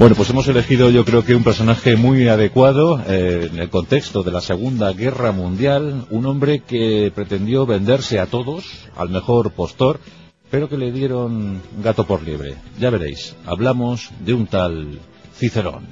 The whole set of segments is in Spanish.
Bueno, pues hemos elegido, yo creo que un personaje muy adecuado en el contexto de la Segunda Guerra Mundial, un hombre que pretendió venderse a todos, al mejor postor, pero que le dieron gato por liebre. Ya veréis, hablamos de un tal Cicerón.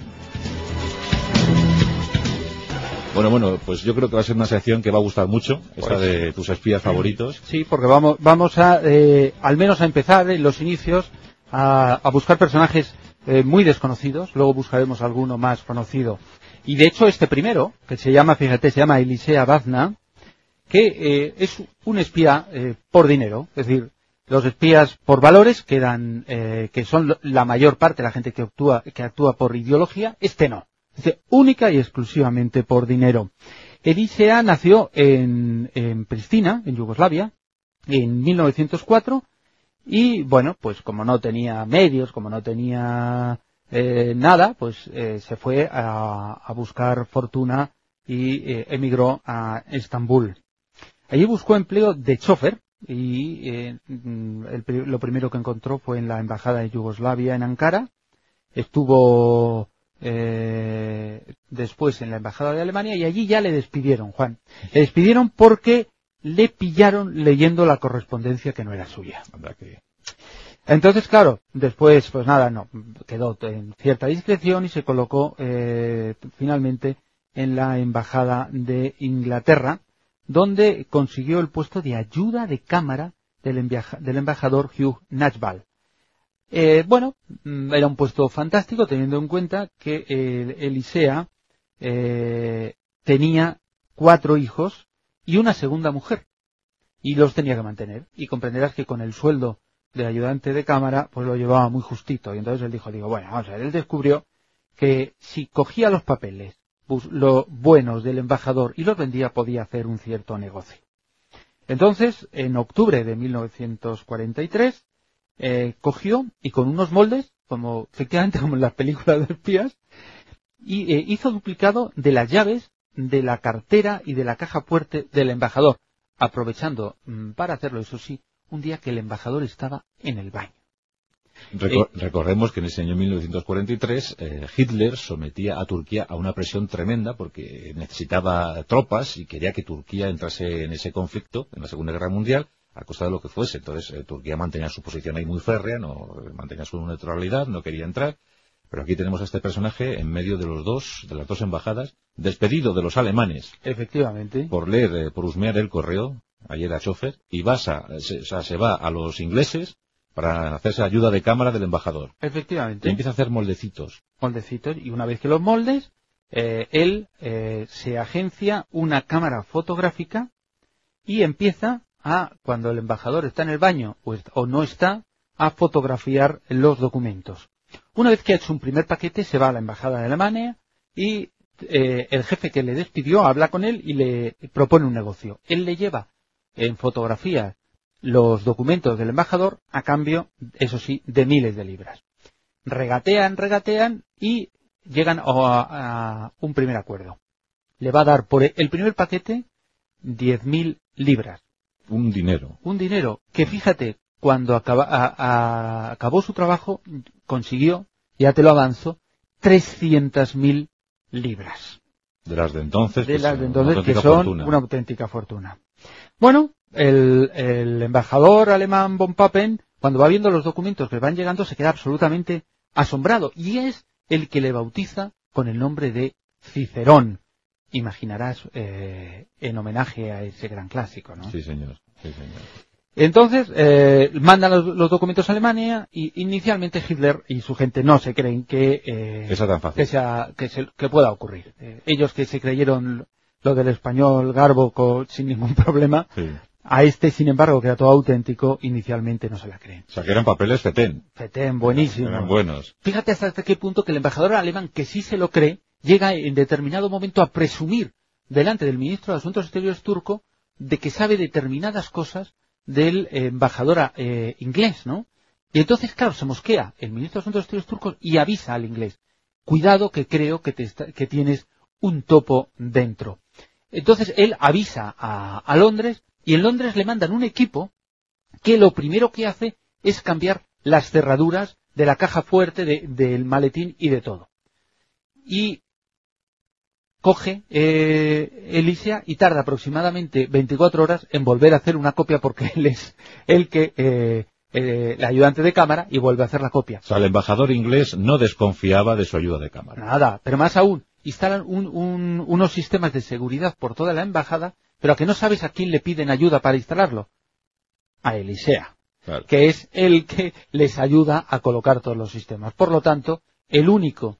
Bueno, pues yo creo que va a ser una sección que va a gustar mucho, esta de tus espías favoritos. Sí, porque vamos a, al menos a empezar en los inicios, a buscar personajes muy desconocidos, luego buscaremos alguno más conocido. Y de hecho este primero, que se llama Elisea Vazna, que es un espía por dinero, es decir, los espías por valores que son la mayor parte de la gente que actúa por ideología, este no. Única y exclusivamente por dinero. Elisea nació en Pristina, en Yugoslavia, en 1904, y bueno, pues como no tenía medios, como no tenía nada, pues se fue a buscar fortuna y emigró a Estambul. Allí buscó empleo de chofer y lo primero que encontró fue en la embajada de Yugoslavia en Ankara. Estuvo después en la embajada de Alemania y allí ya le despidieron, Juan. Le despidieron porque le pillaron leyendo la correspondencia que no era suya. Entonces, claro, después, pues nada, no, quedó en cierta discreción y se colocó finalmente en la embajada de Inglaterra, donde consiguió el puesto de ayuda de cámara del embajador Hugh Knatchball. Bueno, era un puesto fantástico teniendo en cuenta que Elisea tenía 4 hijos y una segunda mujer y los tenía que mantener, y comprenderás que con el sueldo de ayudante de cámara pues lo llevaba muy justito, y entonces él dijo, bueno, vamos a ver, él descubrió que si cogía los papeles los buenos del embajador y los vendía podía hacer un cierto negocio. Entonces, en octubre de 1943 cogió y con unos moldes, efectivamente como en las películas de espías, y hizo duplicado de las llaves de la cartera y de la caja fuerte del embajador, aprovechando para hacerlo, eso sí, un día que el embajador estaba en el baño. Recordemos que en ese año 1943 Hitler sometía a Turquía a una presión tremenda porque necesitaba tropas y quería que Turquía entrase en ese conflicto, en la Segunda Guerra Mundial, a costa de lo que fuese. Entonces Turquía mantenía su posición ahí muy férrea, no mantenía su neutralidad, no quería entrar. Pero aquí tenemos a este personaje en medio de las dos embajadas, despedido de los alemanes. Efectivamente. Por husmear el correo, ayer a chofer, y se va a los ingleses para hacerse ayuda de cámara del embajador. Efectivamente. Y empieza a hacer moldecitos. Y una vez que los moldes, él se agencia una cámara fotográfica y empieza cuando el embajador está en el baño o no está, a fotografiar los documentos. Una vez que ha hecho un primer paquete, se va a la embajada de Alemania y el jefe que le despidió habla con él y le propone un negocio. Él le lleva en fotografía los documentos del embajador a cambio, eso sí, de miles de libras. Regatean y llegan a un primer acuerdo. Le va a dar por el primer paquete 10.000 libras. Un dinero que, fíjate, cuando acabó su trabajo, consiguió, ya te lo avanzo, 300.000 libras. De las de entonces, que son una auténtica fortuna. Bueno, el embajador alemán von Papen, cuando va viendo los documentos que van llegando, se queda absolutamente asombrado, y es el que le bautiza con el nombre de Cicerón. Imaginarás, en homenaje a ese gran clásico, ¿no? Sí, señor. Entonces, mandan los documentos a Alemania y inicialmente Hitler y su gente no se creen que sea tan fácil. que pueda ocurrir. Ellos que se creyeron lo del español garbo sin ningún problema, sí. A sin embargo, que era todo auténtico, inicialmente no se la creen. O sea, que eran papeles fetén. Fetén, buenísimos. Eran buenos. Fíjate hasta qué punto que el embajador alemán, que sí se lo cree, llega en determinado momento a presumir delante del ministro de Asuntos Exteriores turco de que sabe determinadas cosas del embajador inglés, ¿no? Y entonces, claro, se mosquea el ministro de Asuntos Exteriores turco y avisa al inglés: cuidado, que creo que tienes un topo dentro. Entonces él avisa a Londres, y en Londres le mandan un equipo que lo primero que hace es cambiar las cerraduras de la caja fuerte, del maletín y de todo. Y coge Elisea y tarda aproximadamente 24 horas en volver a hacer una copia, porque él es el ayudante de cámara, y vuelve a hacer la copia. O sea, el embajador inglés no desconfiaba de su ayuda de cámara. Nada, pero más aún, instalan unos sistemas de seguridad por toda la embajada, pero a que no sabes a quién le piden ayuda para instalarlo. A Elisea, claro, que es el que les ayuda a colocar todos los sistemas. Por lo tanto, el único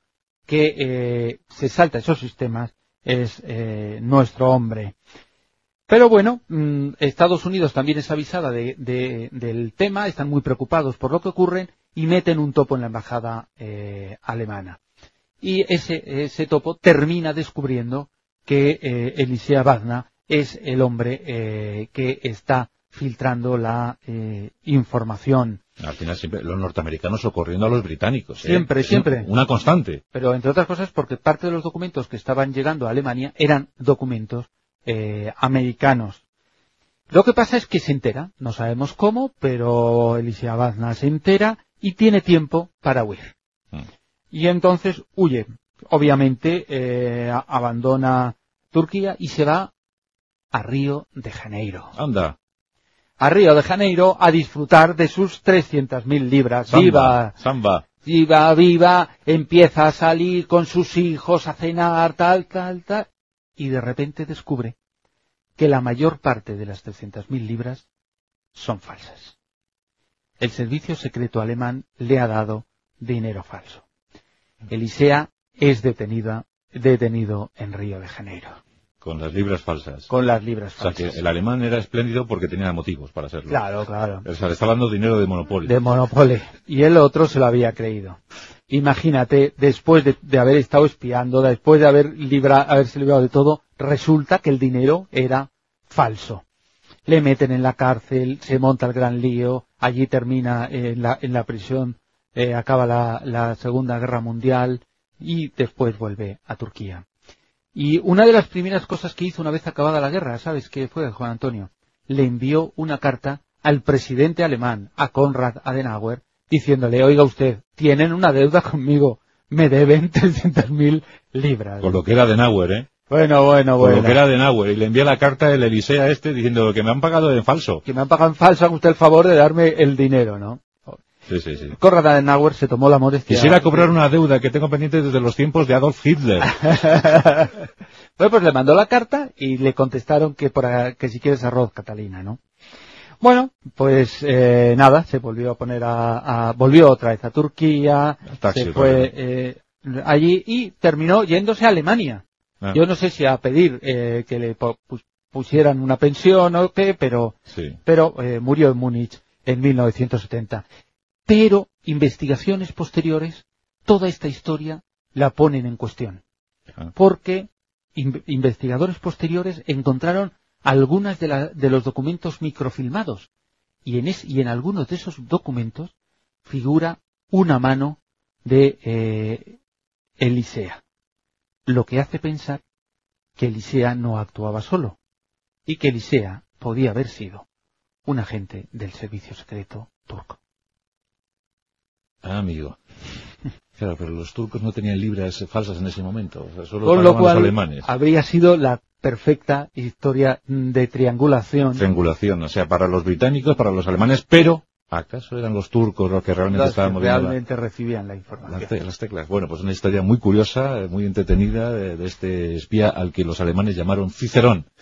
que se salta esos sistemas es nuestro hombre. Pero bueno, Estados Unidos también es avisada del tema, están muy preocupados por lo que ocurre y meten un topo en la embajada alemana. Y ese topo termina descubriendo que Elisea Wagner es el hombre que está filtrando la información. Al final siempre los norteamericanos socorriendo a los británicos. Siempre. Una constante. Pero entre otras cosas porque parte de los documentos que estaban llegando a Alemania eran documentos americanos. Lo que pasa es que se entera, no sabemos cómo, pero Elisea Wagner se entera y tiene tiempo para huir. Y entonces huye. Obviamente abandona Turquía y se va a Río de Janeiro. Anda. A Río de Janeiro a disfrutar de sus 300.000 libras. Samba. Viva, empieza a salir con sus hijos a cenar, tal. Y de repente descubre que la mayor parte de las 300.000 libras son falsas. El servicio secreto alemán le ha dado dinero falso. Elisea es detenido en Río de Janeiro. Con las libras falsas. Con las libras falsas. O sea que el alemán era espléndido porque tenía motivos para serlo. Claro. O sea, le está dando dinero de Monopoly. De Monopoly. Y el otro se lo había creído. Imagínate, después de haber estado espiando, después de haberse librado de todo, resulta que el dinero era falso. Le meten en la cárcel, se monta el gran lío, allí termina en la prisión, acaba la Segunda Guerra Mundial y después vuelve a Turquía. Y una de las primeras cosas que hizo una vez acabada la guerra, ¿sabes qué fue, Juan Antonio? Le envió una carta al presidente alemán, a Konrad Adenauer, diciéndole, oiga usted, tienen una deuda conmigo, me deben 300.000 libras. Con lo que era Adenauer, ¿eh? Bueno. Con lo que era Adenauer, y le envía la carta del Elisea diciendo que me han pagado en falso. Que me han pagado en falso, haga usted el favor de darme el dinero, ¿no? Sí. Konrad Adenauer se tomó la molestia. Quisiera cobrar una deuda que tengo pendiente desde los tiempos de Adolf Hitler. Bueno, pues le mandó la carta y le contestaron que si quieres arroz, Catalina, ¿no? Bueno, pues nada, se volvió a poner volvió otra vez a Turquía, se fue allí y terminó yéndose a Alemania. Yo no sé si a pedir que le pusieran una pensión o qué, pero murió en Múnich en 1970. Pero investigaciones posteriores, toda esta historia la ponen en cuestión. Porque investigadores posteriores encontraron algunas de los documentos microfilmados. Y en algunos de esos documentos figura una mano de Elisea. Lo que hace pensar que Elisea no actuaba solo. Y que Elisea podía haber sido un agente del servicio secreto turco. Amigo. Claro, pero los turcos no tenían libras falsas en ese momento. O sea, solo con lo cual los alemanes. Habría sido la perfecta historia de triangulación. Triangulación, o sea, para los británicos, para los alemanes, pero ¿acaso eran los turcos los que realmente estaban moviendo? Realmente recibían la información. Las teclas. Bueno, pues una historia muy curiosa, muy entretenida de este espía al que los alemanes llamaron Cicerón.